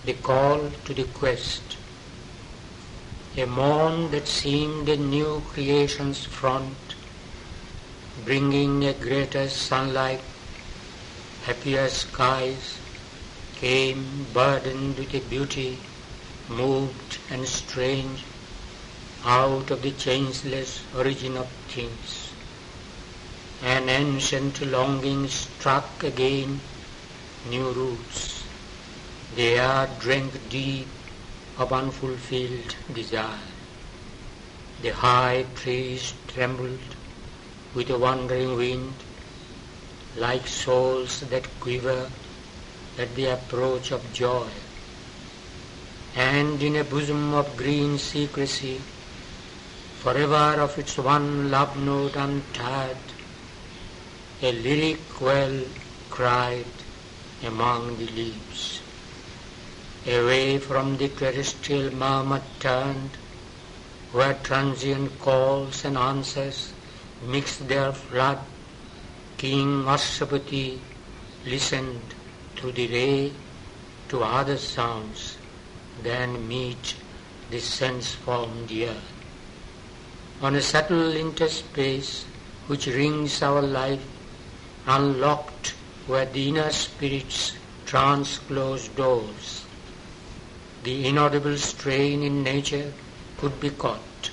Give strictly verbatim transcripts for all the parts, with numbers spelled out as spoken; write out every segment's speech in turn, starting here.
the call to the quest. A morn that seemed a new creation's front, bringing a greater sunlight, happier skies, came burdened with a beauty, moved and strange, out of the changeless origin of things. An ancient longing struck again new roots. The air drank deep of unfulfilled desire. The high trees trembled with a wandering wind, like souls that quiver at the approach of joy. And in a bosom of green secrecy, forever of its one love note untired, a lyric well cried among the leaves. Away from the terrestrial murmur turned, where transient calls and answers mixed their flood, King Ashwapati listened through the ray to other sounds than meet the sense-formed ear. On a subtle interspace which rings our life, unlocked were the inner spirit's trance-closed doors. The inaudible strain in nature could be caught.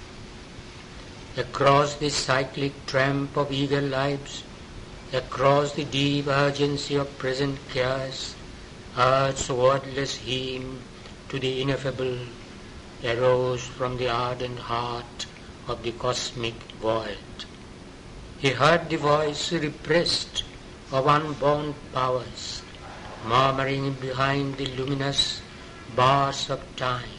Across the cyclic tramp of eager lives, across the deep urgency of present cares, Earth's wordless hymn to the ineffable arose from the ardent heart of the cosmic void. He heard the voice repressed of unbound powers, murmuring behind the luminous bars of time.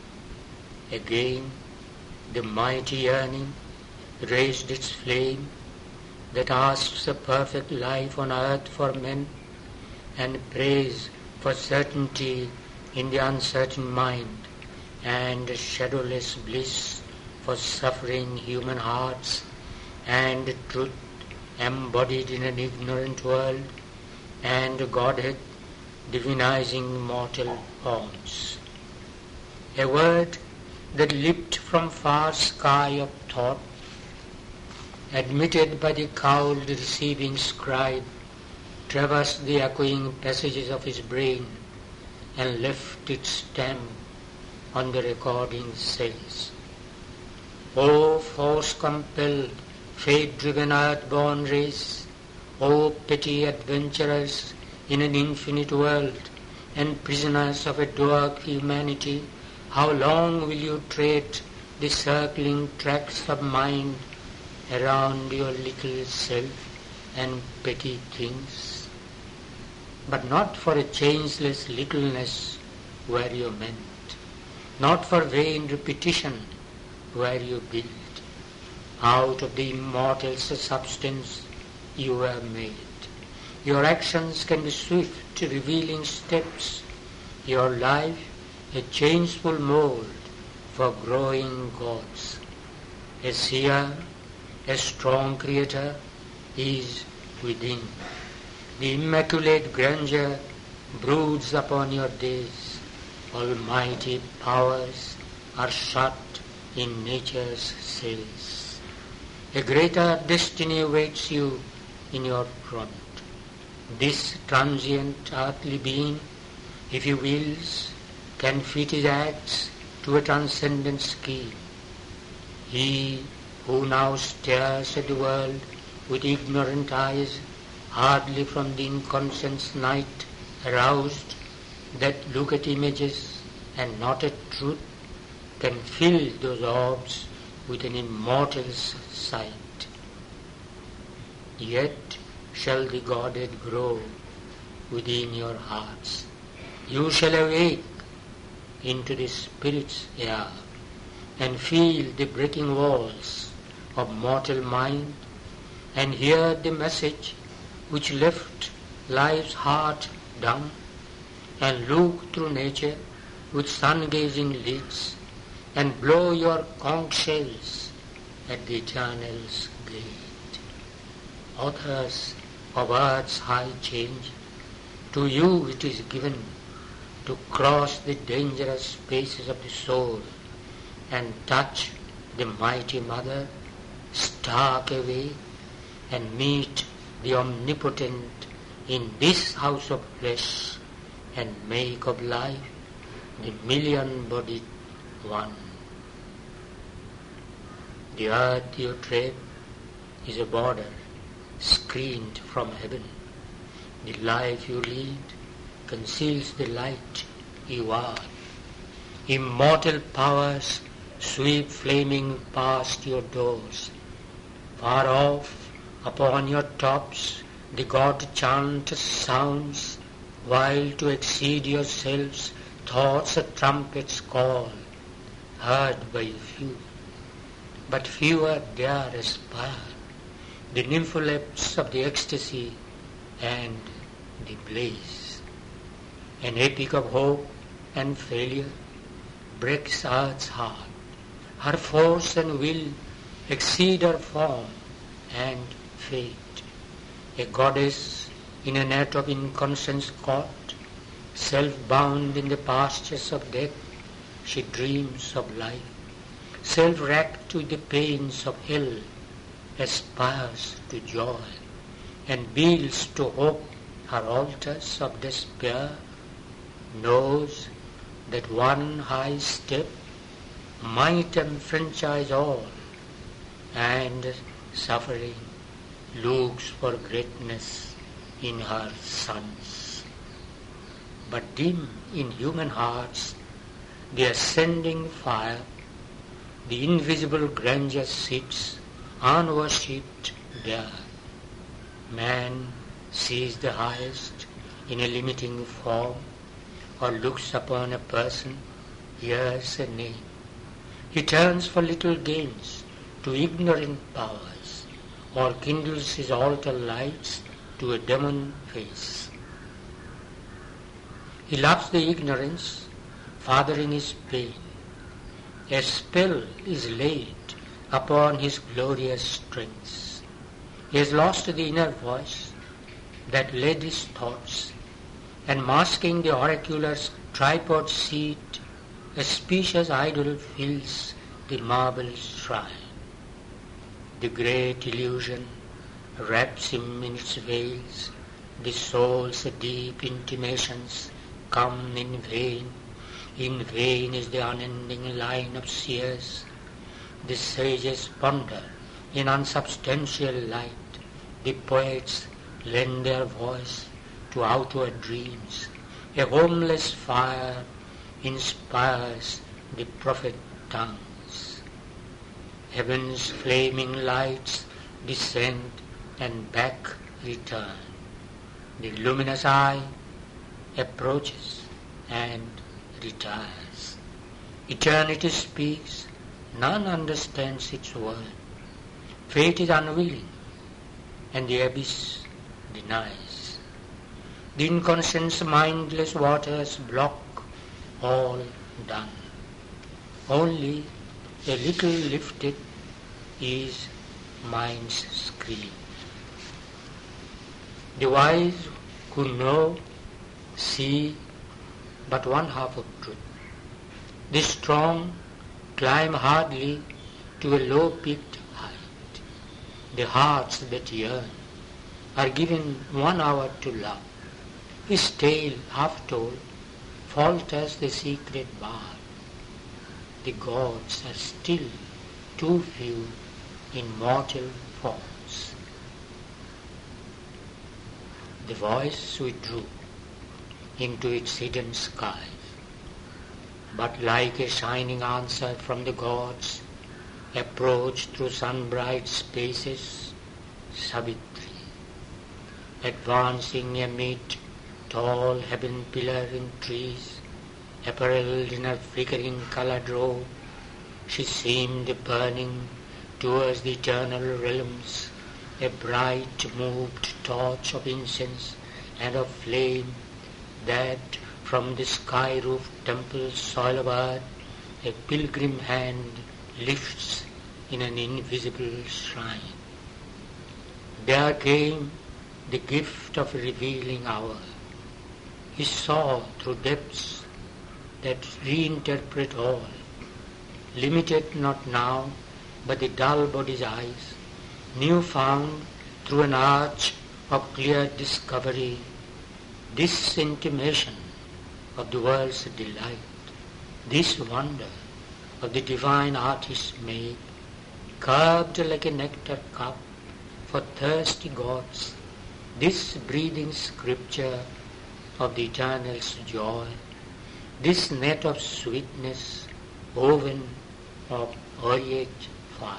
Again the mighty yearning raised its flame that asks a perfect life on earth for men, and praise for certainty in the uncertain mind, and shadowless bliss for suffering human hearts, and truth embodied in an ignorant world, and Godhead divinizing mortal forms. A word that leapt from far sky of thought, admitted by the cowled receiving scribe, traversed the echoing passages of his brain and left its stamp on the recording cells. O force-compelled, fate-driven earth-born race, O petty adventurers in an infinite world, and prisoners of a dwarf humanity, how long will you tread the circling tracks of mind around your little self and petty things? But not for a changeless littleness were you meant, not for vain repetition were you built. Out of the immortal substance you were made. Your actions can be swift, revealing steps, your life a changeful mold for growing gods. A seer, a strong creator is within. The immaculate grandeur broods upon your days. Almighty powers are shut in nature's cells. A greater destiny awaits you in your front. This transient earthly being, if he wills, can fit his acts to a transcendent scheme. He who now stares at the world with ignorant eyes, hardly from the inconscious night aroused, that look at images and not at truth, can fill those orbs with an immortal's sight. Yet shall the Godhead grow within your hearts. You shall awake into the Spirit's air and feel the breaking walls of mortal mind, and hear the message which left life's heart dumb, and look through nature with sun-gazing lids, and blow your conch shells at the eternal's gate. Authors of earth's high change, to you it is given to cross the dangerous spaces of the soul and touch the mighty Mother, stark away, and meet the Omnipotent in this house of flesh, and make of life the million-bodied one. The earth you tread is a border screened from heaven. The life you lead conceals the light you are. Immortal powers sweep flaming past your doors. Far off, upon your tops, the God chant sounds, while to exceed yourselves, thoughts a trumpet's call, heard by few. But fewer dare aspire the nympholepts of the ecstasy and the blaze. An epic of hope and failure breaks earth's heart. Her force and will exceed her form and fate. A goddess in a net of inconscience caught, self-bound in the pastures of death, she dreams of life. Self-racked with the pains of hell, aspires to joy, and builds to hope her altars of despair, knows that one high step might enfranchise all, and suffering looks for greatness in her sons. But dim in human hearts the ascending fire, the invisible grandeur sits unworshipped there. Man sees the highest in a limiting form, or looks upon a person, hears a name. He turns for little gains to ignorant powers, or kindles his altar lights to a demon face. He loves the ignorance, fathering his pain. A spell is laid upon his glorious strengths. He has lost the inner voice that led his thoughts, and masking the oracular's tripod seat, a specious idol fills the marble shrine. The great illusion wraps him in its veils, the soul's deep intimations come in vain. In vain is the unending line of seers. The sages ponder in unsubstantial light. The poets lend their voice to outward dreams. A homeless fire inspires the prophet tongues. Heaven's flaming lights descend and back return. The luminous eye approaches and retires. Eternity speaks, none understands its word. Fate is unwilling, and the abyss denies. The inconscient's mindless waters block all done. Only a little lifted is mind's screen. The wise who know see but one half of truth. The strong climb hardly to a low-peaked height. The hearts that yearn are given one hour to love. His tale, half told, falters the secret bar. The gods are still too few in mortal forms. The voice withdrew into its hidden skies, but like a shining answer from the gods, approached through sun-bright spaces, Savitri, advancing amid tall heaven pillar in trees, apparelled in her flickering coloured robe. She seemed burning towards the eternal realms, a bright moved torch of incense and of flame, that from the sky-roofed temple soil of earth a pilgrim hand lifts in an invisible shrine. There came the gift of revealing hour. He saw through depths that reinterpret all, limited not now by the dull body's eyes, new found through an arch of clear discovery, this intimation of the world's delight, this wonder of the divine artist made, curved like a nectar cup for thirsty gods, this breathing scripture of the eternal's joy, this net of sweetness woven of aureate fire.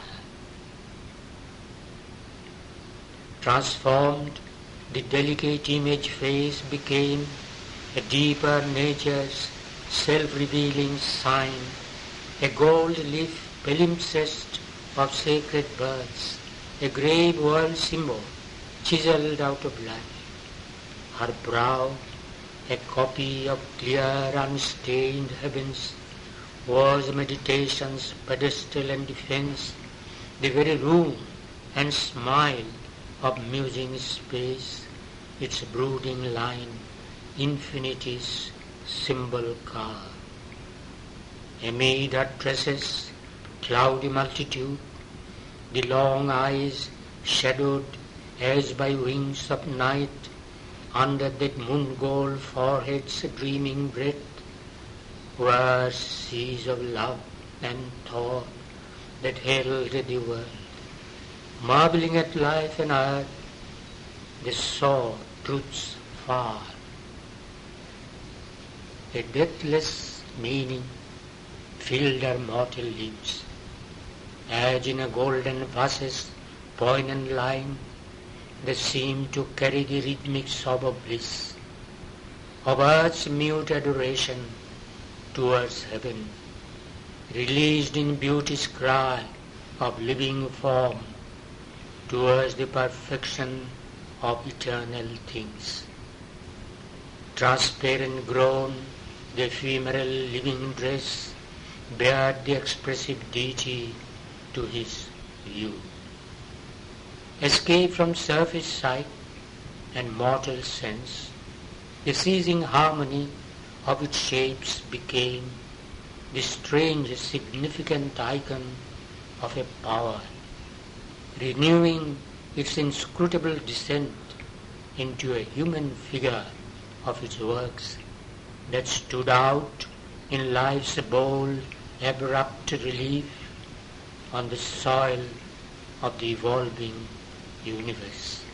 Transformed, the delicate image face became a deeper nature's self-revealing sign, a gold leaf palimpsest of sacred birds, a grave world symbol chiseled out of life. Her brow, a copy of clear unstained heavens, was meditation's pedestal and defense, the very room and smile of musing space, its brooding line, infinity's symbol carved. Amid her tresses, cloudy multitude, the long eyes shadowed as by wings of night, under that moon-gold forehead's dreaming breath, were seas of love and thought that held the world. Marveling at life and earth, they saw truths far. A deathless meaning filled her mortal lips, as in a golden vase's poignant line, they seemed to carry the rhythmic sob of bliss, of earth's mute adoration towards heaven, released in beauty's cry of living form, towards the perfection of eternal things. Transparent grown, the ephemeral living dress bared the expressive deity to his view. Escape from surface sight and mortal sense, the ceasing harmony of its shapes became the strange significant icon of a power, renewing its inscrutable descent into a human figure of its works that stood out in life's bold, abrupt relief on the soil of the evolving universe.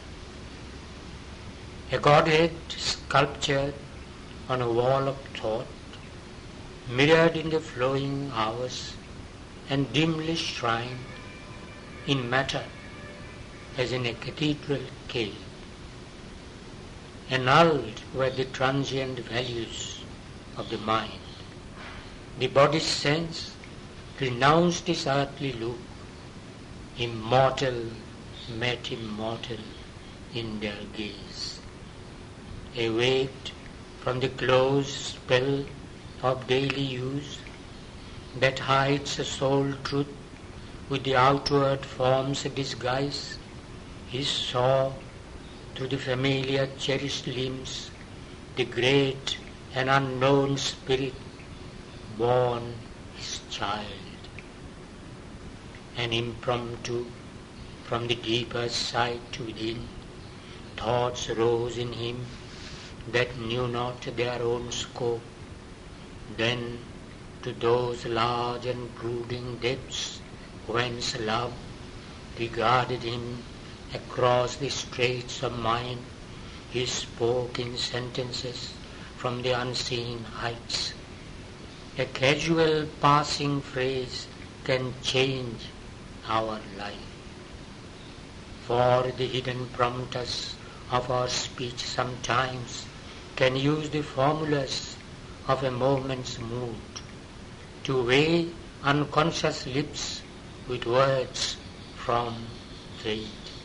A Godhead sculptured on a wall of thought, mirrored in the flowing hours and dimly shrined in matter as in a cathedral cave. Annulled were the transient values of the mind. The body's sense renounced its earthly look. Immortal met immortal in their gaze. Awaked from the close spell of daily use that hides a soul truth with the outward form's disguise, he saw through the familiar cherished limbs the great and unknown spirit born his child. An impromptu from the deeper sight within, thoughts rose in him that knew not their own scope. Then to those large and brooding depths whence love regarded him across the straits of mind, he spoke in sentences from the unseen heights. A casual passing phrase can change our life. For the hidden prompters of our speech sometimes can use the formulas of a moment's mood to weigh unconscious lips with words from fate.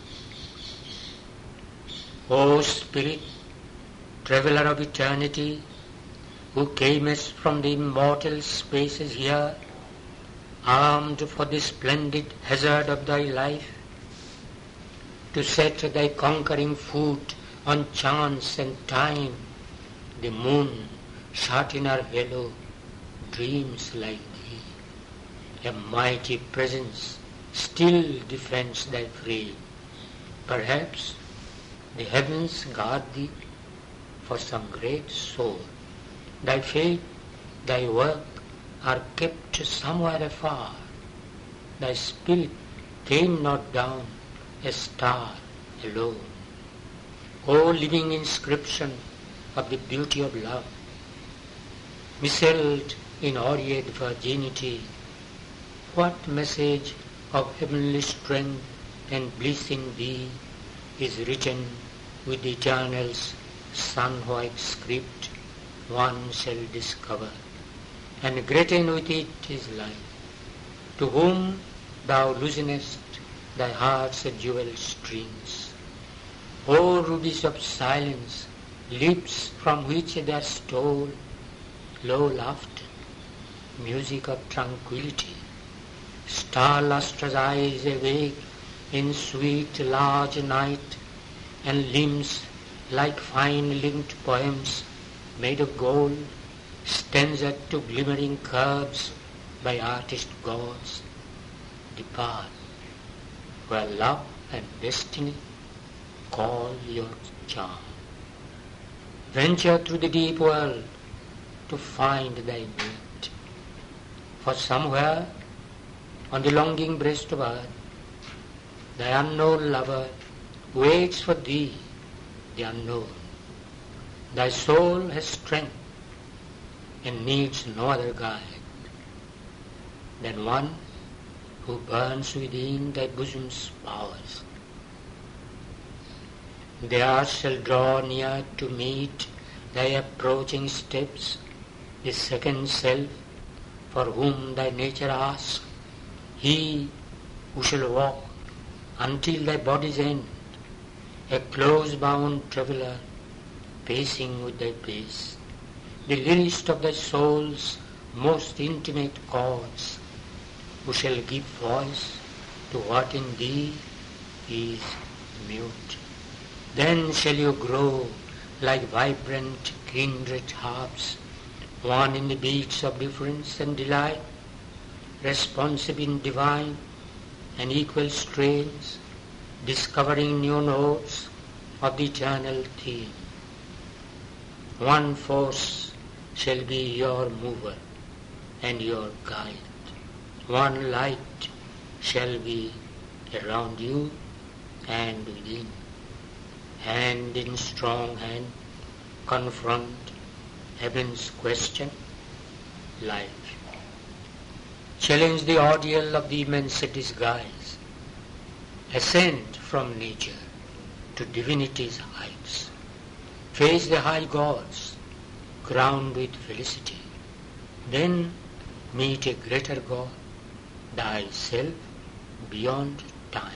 O Spirit, traveller of eternity, who camest from the immortal spaces here, armed for the splendid hazard of thy life, to set thy conquering foot on chance and time, The moon, shut in her halo, dreams like thee. A mighty presence still defends thy frame. Perhaps the heavens guard thee for some great soul. Thy fate, thy work are kept somewhere afar. Thy spirit came not down, a star alone. O living inscription of the beauty of love, misselled in aureate virginity, what message of heavenly strength and bliss in thee is written with the eternal's sun-white script? One shall discover, and greaten with it his life, to whom thou loosenest thy heart's jewel strings. O rubies of silence, lips from which there stole low laughter, music of tranquility, star-lustrous eyes awake in sweet large night, and limbs like fine linked poems made of gold, stanzas to glimmering curves by artist gods. Depart, where love and destiny call your charm. Venture through the deep world to find thy mate, for somewhere on the longing breast of earth, thy unknown lover waits for thee, the unknown. Thy soul has strength and needs no other guide than one who burns within thy bosom's powers. There shall draw near to meet thy approaching steps the second self for whom thy nature asks, he who shall walk until thy body's end, a close-bound traveller pacing with thy pace, the lyrist of thy soul's most intimate chords, who shall give voice to what in thee is mute. Then shall you grow like vibrant kindred harps, one in the beats of difference and delight, responsive in divine and equal strains, discovering new notes of the eternal theme. One force shall be your mover and your guide. One light shall be around you and within. Hand in strong hand, confront heaven's question, life. Challenge the ordeal of the immense disguise. Ascend from nature to divinity's heights. Face the high gods, crowned with felicity. Then meet a greater God, thyself beyond time.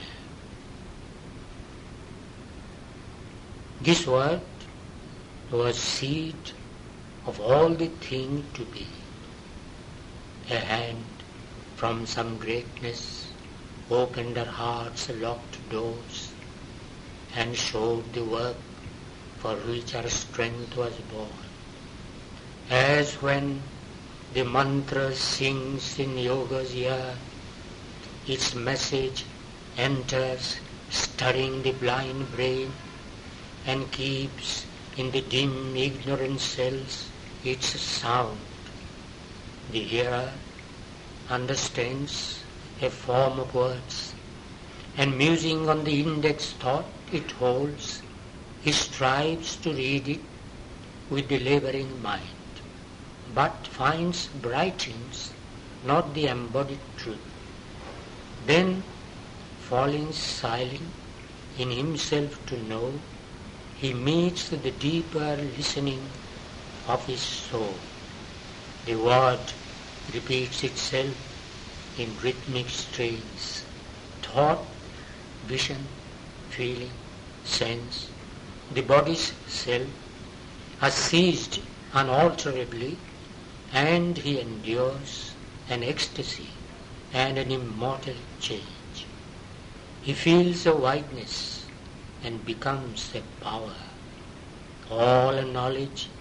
This word was seed of all the thing to be. A hand from some greatness opened her heart's locked doors and showed the work for which her strength was born. As when the mantra sings in yoga's ear, its message enters stirring the blind brain and keeps in the dim ignorant cells its sound. The hearer understands a form of words, and musing on the index thought it holds, he strives to read it with the labouring mind, but finds brightens not the embodied truth. Then, falling silent in himself to know, he meets the deeper listening of his soul. The word repeats itself in rhythmic strains. Thought, vision, feeling, sense, the body's self are seized unalterably, and he endures an ecstasy and an immortal change. He feels a wideness and becomes a power. All knowledge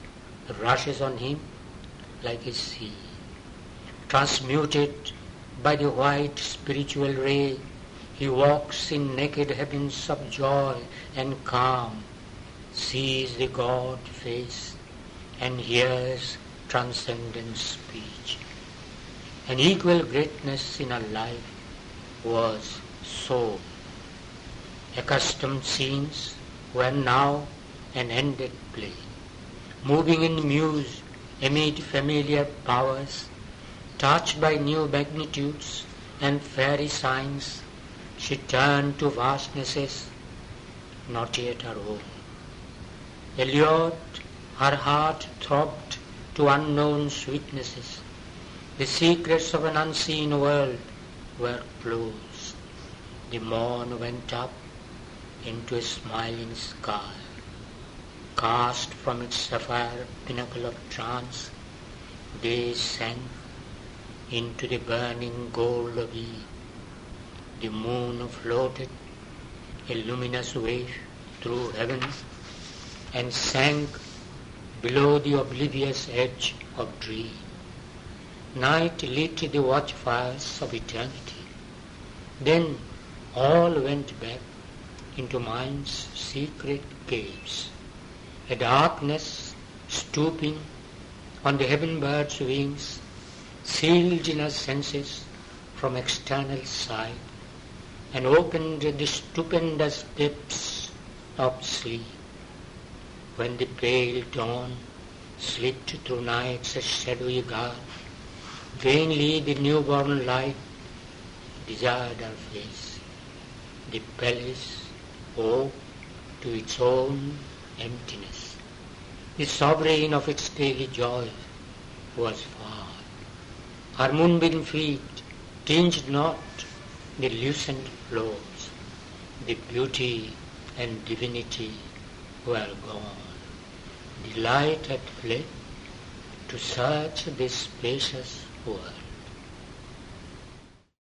rushes on him like a sea. Transmuted by the white spiritual ray, he walks in naked heavens of joy and calm, sees the God face, and hears transcendent speech. An equal greatness in her life was soul. Accustomed scenes were now an ended play. Moving in muse amid familiar powers, touched by new magnitudes and fairy signs, she turned to vastnesses not yet her own. Allured, her heart throbbed to unknown sweetnesses. The secrets of an unseen world were closed. The morn went up into a smiling sky. Cast from its sapphire pinnacle of trance, day sank into the burning gold of eve. The moon floated, a luminous wave, through heaven, and sank below the oblivious edge of dream. Night lit the watchfires of eternity. Then all went back into mind's secret caves. A darkness stooping on the heaven bird's wings, sealed in her senses from external sight, and opened the stupendous depths of sleep. When the pale dawn slipped through night's shadowy guard, vainly the newborn light desired her face. The palace woke to its own emptiness. The sovereign of its daily joy was far. Her moonbeam feet tinged not the lucent floors. The beauty and divinity were gone. The light had fled to search this spacious world.